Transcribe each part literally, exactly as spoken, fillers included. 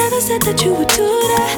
Never said that you would do that.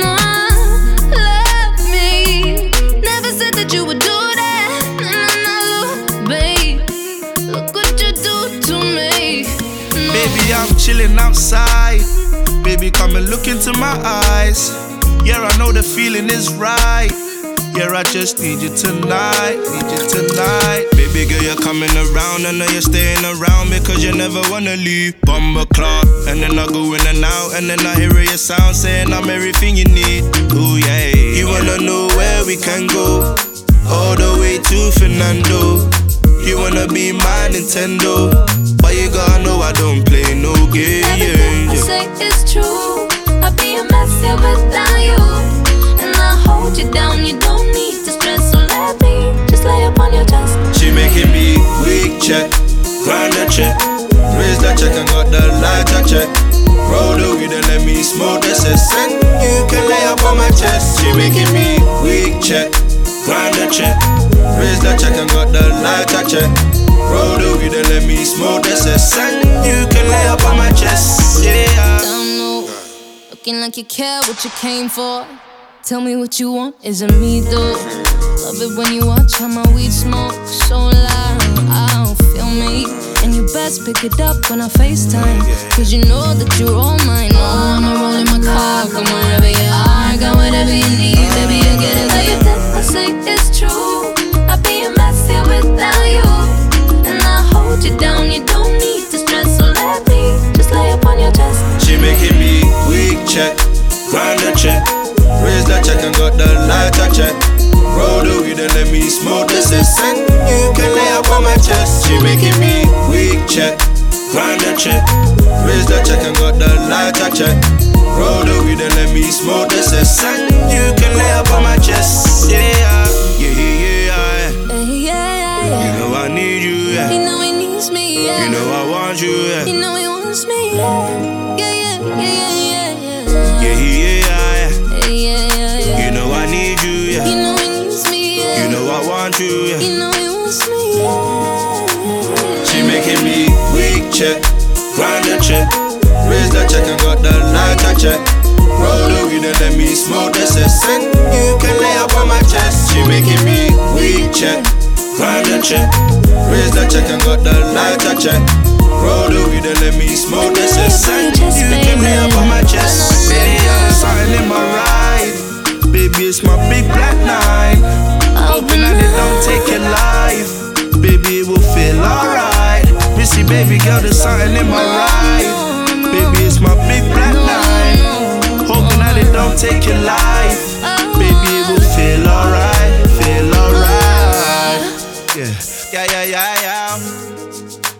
No, love me. Never said that you would do that. No, no, no, babe. Look what you do to me. No. Baby, I'm chilling outside. Baby, come and look into my eyes. Yeah, I know the feeling is right. Yeah, I just need you tonight, need you tonight. Baby girl, you're coming around. I know you're staying around because you never wanna leave. Bumble clock, and then I go in and out, and then I hear your sound saying I'm everything you need. Ooh yeah, you wanna know where we can go, all the way to Fernando. You wanna be my Nintendo, but you gotta know I don't play no game. Everything I say is true. I'd be a mess here without you, and I hold you down. You don't need to stress, so let me just lay up on your chest. She making me weak check, grind the check, raise the check and got the lighter check. Roll the weed and let me smoke the cess, and you can lay up on my chest. She making me weak check, grind the check, raise the check and got the lighter check. Roll the weed and let me smoke the cess, and you can lay up on my chest. Yeah. Don't know, looking like you care what you came for. Tell me what you want, isn't me though. Love it when you watch how my weed smoke so loud, I don't feel me. And you best pick it up when I FaceTime, cause you know that you're all mine. Oh, I'ma roll in my car, come wherever you are. Got whatever you need, baby, you get it. Everything I say is true. I'd be a mess here without you, and I hold you down. You don't need to stress, so let me just lay up on your chest. She making me weak check, grind the check, raise the check and got the lighter check. Roll the weed and let me smoke the cess, and you can lay up on my chest. She making me weak check, grind the check, raise the check and got the lighter check. Roll the weed and let me smoke the cess, and you can lay up on my chest. Yeah, yeah, yeah, yeah, Yeah, yeah, yeah. You know I need you, yeah. You know he needs me, yeah. You know I want you, yeah. You know he wants me, yeah. Yeah, yeah, yeah, yeah, yeah. Yeah, yeah, yeah, Yeah, yeah, yeah, yeah. You know I need you, yeah. You know he needs me, yeah. You know I want you, yeah. You know he wants me, yeah. She making me weak check, grind the check, raise the check and got the lighter check. Roll the weed and let me smoke the cess, and you can lay up on my chest. She making me weak check, grind the check, raise the check and got the lighter check. Roll the weed and let me smoke the cess, and you can lay up on my chest. Yeah, something in my ride, baby, it's my big black nine. Hoping that it don't take your life, baby, it will feel alright. Missy, baby girl, there's something in my ride, baby, it's my big black nine. Hoping that it don't take your life, baby, it will feel alright, feel alright. Yeah, yeah, yeah, yeah, yeah.